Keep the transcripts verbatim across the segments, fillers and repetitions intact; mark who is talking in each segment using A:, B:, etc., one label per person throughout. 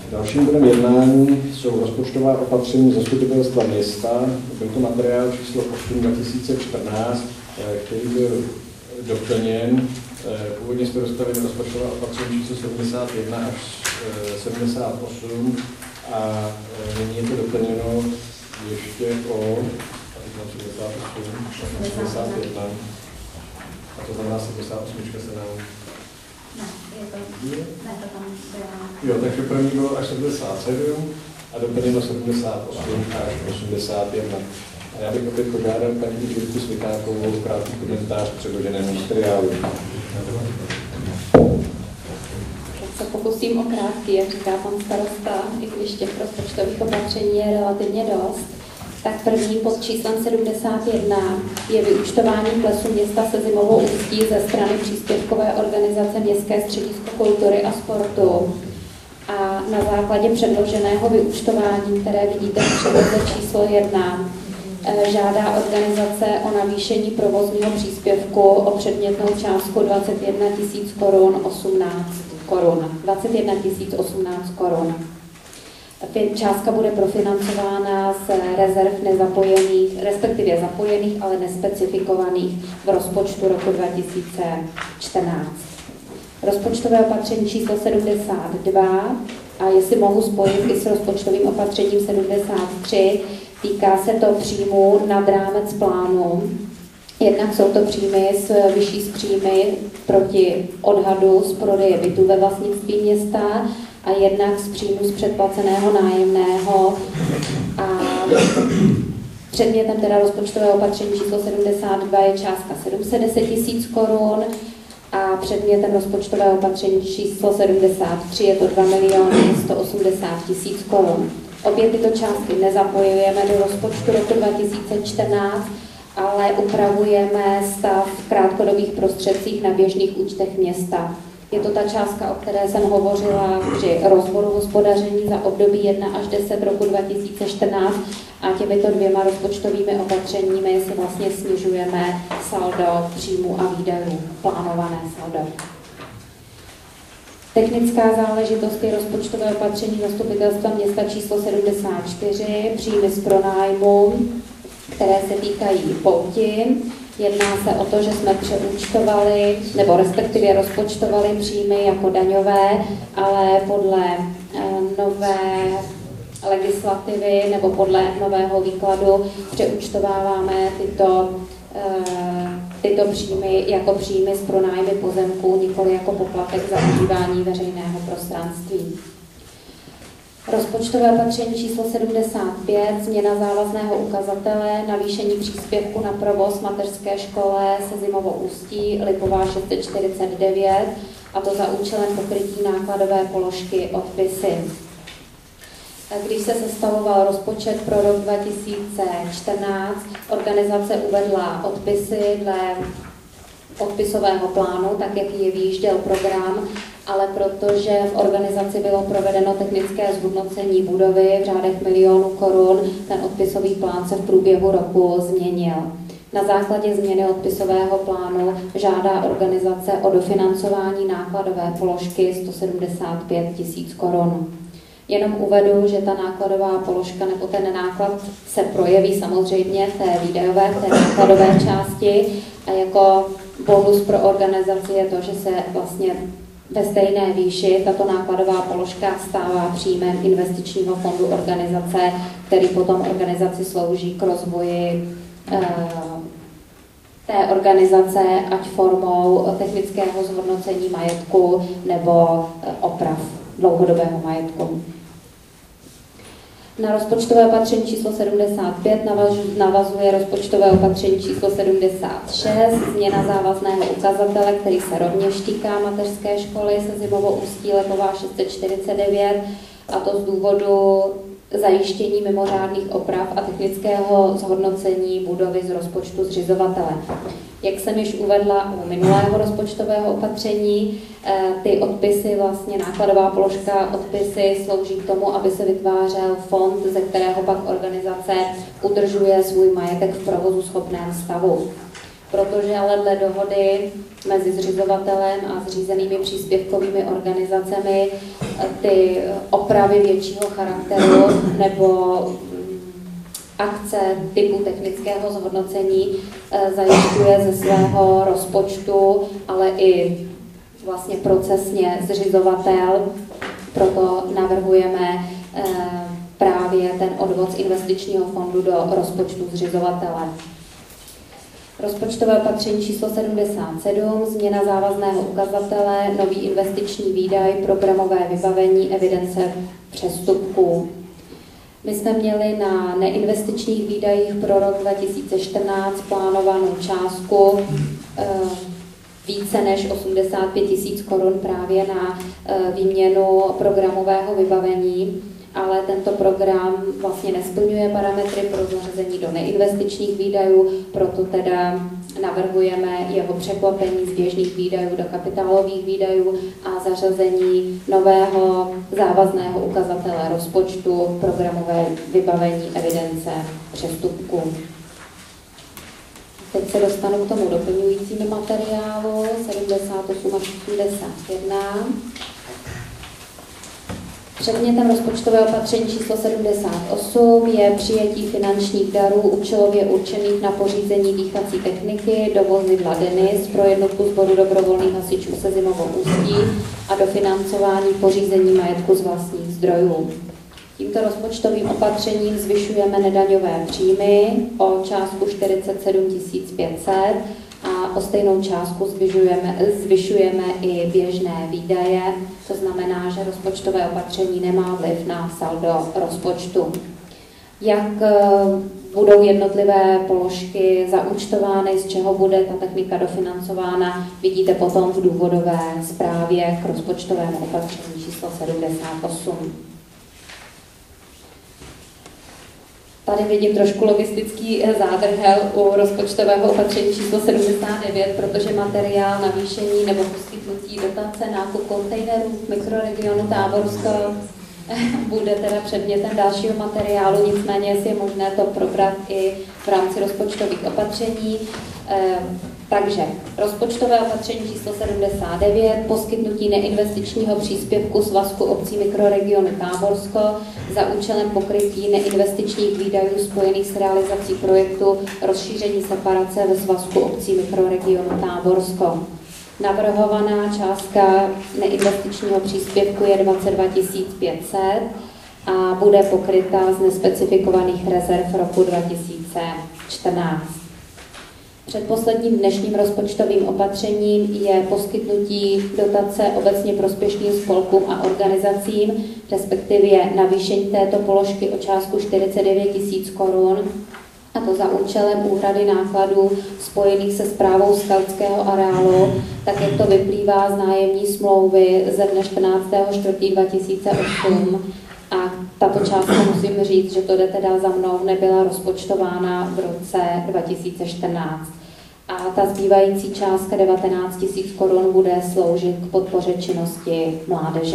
A: Dalším bodem jednání jsou rozpočtová opatření zastupitelstva města. Byl to materiál číslo osm dva tisíce čtrnáct, který byl doplněn. Původně jsme dostali rozpočtová opatření číslo sedmdesát jedna až sedmdesát osm a nyní je to doplněno ještě o sedmdesát osm, sedmdesát jedna. A to znamená sedmdesát osm se nám...
B: Ne, je to, ne, to tam byla...
A: Jo, takže první bylo až sedmdesát sedm a doplněno sedmdesát osm až osmdesát jedna. A já bych opět požádal paní Žilku Svitákovou krátký komentář k předloženému materiálu.
C: Tak se pokusím o krátký, jak říká pan starosta, i když těch rozpočtových opatření je relativně dost. Tak první pod číslem sedmdesát jedna je vyúčtování plesu města se Zimovou Ústí ze strany příspěvkové organizace Městské středisko kultury a sportu. A na základě předloženého vyúčtování, které vidíte v příloze číslo jedna, žádá organizace o navýšení provozního příspěvku o předmětnou částku dvacet jedna tisíc korun osmnáct korun. dvacet jedna tisíc osmnáct korun. Částka bude profinancována z rezerv nezapojených, respektive zapojených, ale nespecifikovaných v rozpočtu roku dva tisíce čtrnáct. Rozpočtové opatření číslo sedmdesát dva, a jestli mohu spojit i s rozpočtovým opatřením sedmdesát tři, týká se to příjmů nad rámec plánu. Jednak jsou to příjmy s vyšší z příjmy proti odhadu z prodeje bytů ve vlastnictví města a jednak z příjmu z předplaceného nájemného. A předmětem teda rozpočtového opatření číslo sedmdesát dva je částka sedm set deset tisíc korun a předmětem rozpočtového opatření číslo sedmdesát tři je to dva miliony sto osmdesát tisíc korun. Obě tyto částky nezapojujeme do rozpočtu roku dva tisíce čtrnáct, ale upravujeme stav v krátkodobých prostředcích na běžných účtech města. Je to ta částka, o které jsem hovořila při rozboru hospodaření za období jedna až deset roku dva tisíce čtrnáct a těmito dvěma rozpočtovými opatřeními si vlastně snižujeme saldo příjmů a výdajů, plánované saldo. Technická záležitost je rozpočtové opatření zastupitelstva města číslo sedmdesát čtyři, příjmy z pronájmu, které se týkají pouti. Jedná se o to, že jsme přeúčtovali, nebo respektive rozpočtovali příjmy jako daňové, ale podle eh, nové legislativy nebo podle nového výkladu přeúčtováváme tyto, eh, tyto příjmy jako příjmy z pronájmy pozemků, nikoli jako poplatek za užívání veřejného prostranství. Rozpočtové opatření číslo sedmdesát pět, změna závazného ukazatele, navýšení příspěvku na provoz mateřské škole se Zimovou Ústí, Lipová šest set čtyřicet devět, a to za účelem pokrytí nákladové položky odpisy. Když se sestavoval rozpočet pro rok dva tisíce čtrnáct, organizace uvedla odpisy dle odpisového plánu, tak jak ji vyjížděl program, ale protože v organizaci bylo provedeno technické zhodnocení budovy v řádech milionů korun, ten odpisový plán se v průběhu roku změnil. Na základě změny odpisového plánu žádá organizace o dofinancování nákladové položky sto sedmdesát pět tisíc korun. Jenom uvedu, že ta nákladová položka nebo ten náklad se projeví samozřejmě v té výdajové, v té nákladové části a jako bonus pro organizaci je to, že se vlastně ve stejné výši tato nákladová položka stává příjmem investičního fondu organizace, který potom organizaci slouží k rozvoji eh, té organizace, ať formou technického zhodnocení majetku nebo oprav dlouhodobého majetku. Na rozpočtové opatření číslo sedmdesát pět navazuje rozpočtové opatření číslo sedmdesát šest, změna závazného ukazatele, který se rovněž týká mateřské školy se Zimovou Ústí, Lipová šest set čtyřicet devět, a to z důvodu zajištění mimořádných oprav a technického zhodnocení budovy z rozpočtu zřizovatele. Jak jsem již uvedla u minulého rozpočtového opatření, ty odpisy, vlastně nákladová položka odpisy slouží k tomu, aby se vytvářel fond, ze kterého pak organizace udržuje svůj majetek v provozu schopném stavu. protože ale dle dohody mezi zřizovatelem a zřízenými příspěvkovými organizacemi ty opravy většího charakteru nebo akce typu technického zhodnocení zajišťuje ze svého rozpočtu, ale i vlastně procesně zřizovatel. Proto navrhujeme právě ten odvod z investičního fondu do rozpočtu zřizovatele. Rozpočtové opatření číslo sedmdesát sedm, změna závazného ukazatele, nový investiční výdaj, programové vybavení, evidence přestupků. My jsme měli na neinvestičních výdajích pro rok dva tisíce čtrnáct plánovanou částku e, více než osmdesát pět tisíc korun právě na e, výměnu programového vybavení, ale tento program vlastně nesplňuje parametry pro zařazení do neinvestičních výdajů, proto teda navrhujeme jeho překlopení z běžných výdajů do kapitálových výdajů a zařazení nového závazného ukazatele rozpočtu, programové vybavení, evidence přestupků. Teď se dostanu k tomu doplňujícímu materiálu sedmdesát osm až osmdesát jedna. Předmětem rozpočtového opatření číslo sedmdesát osm je přijetí finančních darů účelově určených na pořízení dýchací techniky do vozidla Denis pro jednotku sboru dobrovolných hasičů Sezimovo Ústí a dofinancování pořízení majetku z vlastních zdrojů. Tímto rozpočtovým opatřením zvyšujeme nedaňové příjmy o částku čtyřicet sedm tisíc pět set a o stejnou částku zvyšujeme, zvyšujeme i běžné výdaje, to znamená, že rozpočtové opatření nemá vliv na saldo rozpočtu. Jak budou jednotlivé položky zaúčtovány, z čeho bude ta technika dofinancována, vidíte potom v důvodové zprávě k rozpočtovému opatření číslo sedmdesát osm. Tady vidím trošku logistický zádrhel u rozpočtového opatření číslo sedmdesát devět, protože materiál navýšení nebo poskytnutí dotace nákup kontejnerů v mikroregionu Táborsko bude teda předmětem dalšího materiálu, nicméně je možné to probrat i v rámci rozpočtových opatření. Takže rozpočtové opatření číslo sedmdesát devět, poskytnutí neinvestičního příspěvku Svazku obcí mikroregionu Táborsko za účelem pokrytí neinvestičních výdajů spojených s realizací projektu rozšíření separace ve Svazku obcí mikroregionu Táborsko. Navrhovaná částka neinvestičního příspěvku je dvacet dva tisíc pět set a bude pokryta z nespecifikovaných rezerv roku dva tisíce čtrnáct. Předposledním dnešním rozpočtovým opatřením je poskytnutí dotace obecně prospěšným spolkům a organizacím, respektive navýšení této položky o částku čtyřicet devět tisíc korun, a to za účelem úhrady nákladů spojených se správou skautského areálu, tak jak to vyplývá z nájemní smlouvy ze dne čtrnáctého čtvrtého dva tisíce osm. A tato částka, musím říct, že to jde teda za mnou, nebyla rozpočtována v roce dva tisíce čtrnáct. A ta zbývající částka devatenáct tisíc korun bude sloužit k podpoře činnosti mládeže.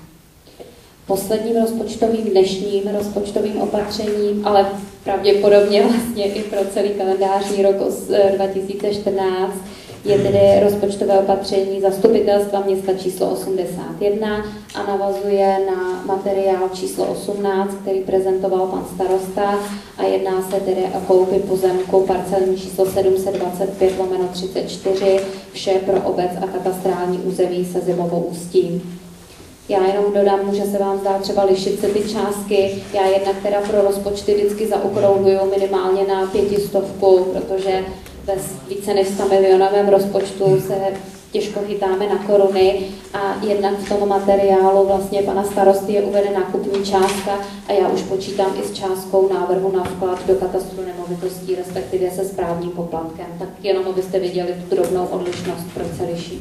C: Posledním rozpočtovým dnešním rozpočtovým opatřením, ale pravděpodobně vlastně i pro celý kalendářní rok dva tisíce čtrnáct, je tedy rozpočtové opatření Zastupitelstva města číslo osmdesát jedna a navazuje na materiál číslo osmnáct, který prezentoval pan starosta, a jedná se tedy o koupi pozemku parcelní číslo sedm set dvacet pět lomeno třicet čtyři, vše pro obec a katastrální území Sezimovo Ústí. Já jenom dodám, že se vám zdá třeba lišit se ty částky. Já jednak teda pro rozpočty vždycky zaokrouhluju minimálně na pětistovku, protože ve více než sto milionovém rozpočtu se těžko chytáme na koruny a jednak v tom materiálu vlastně pana starosty je uvedena nákupní částka a já už počítám i s částkou návrhu na vklad do katastru nemovitostí, respektive se správním poplatkem. Tak jenom abyste viděli tu drobnou odlišnost, proč se liší.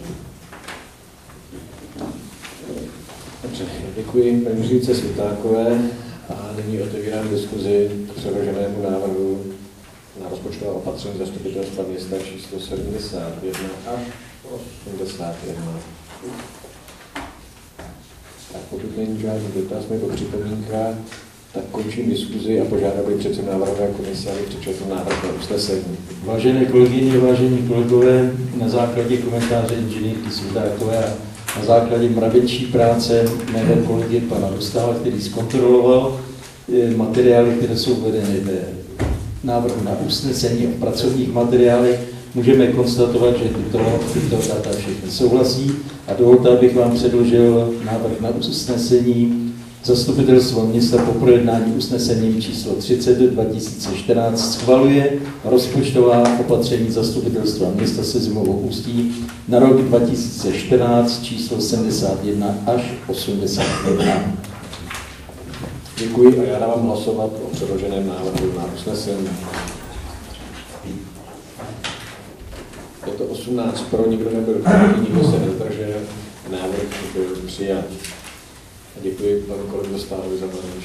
A: Dobře, děkuji paní ředitelce Světákové a nyní otevírám diskuzi k předloženému návrhu na rozpočtové opatření Zastupitelstva města číslo sedmdesát jedna až osmdesát jedna. Tak pokud není žádný dotaz nebo připomínka, Tak končím diskuzi a požádám bych předsedu návrhové komise, aby přečetl návrh na usnesení.
D: Vážené kolegyně, vážení kolegové, na základě komentáře inženýrky Sudákové a na základě mravenčí práce mého kolegy pana Dostála, který zkontroloval materiály, které jsou uvedeny v návrhu na usnesení a v pracovních materiálech, můžeme konstatovat, že tyto, tyto data všechny souhlasí a dovolte, abych vám předložil návrh na usnesení Zastupitelstvo města po projednání usnesením číslo třicet dva tisíce čtrnáct schvaluje rozpočtová opatření Zastupitelstva města Sezimovo Ústí na rok dva tisíce čtrnáct číslo sedmdesát jedna až osmdesát jedna.
A: Děkuji a já dávám hlasovat o předloženém návrhu na usnesení. Je to osmnáct pro, nikdo nebyl proti, nikdo se nezdržel, návrh byl přijat. Děkuji panu kolegu Dostálovi za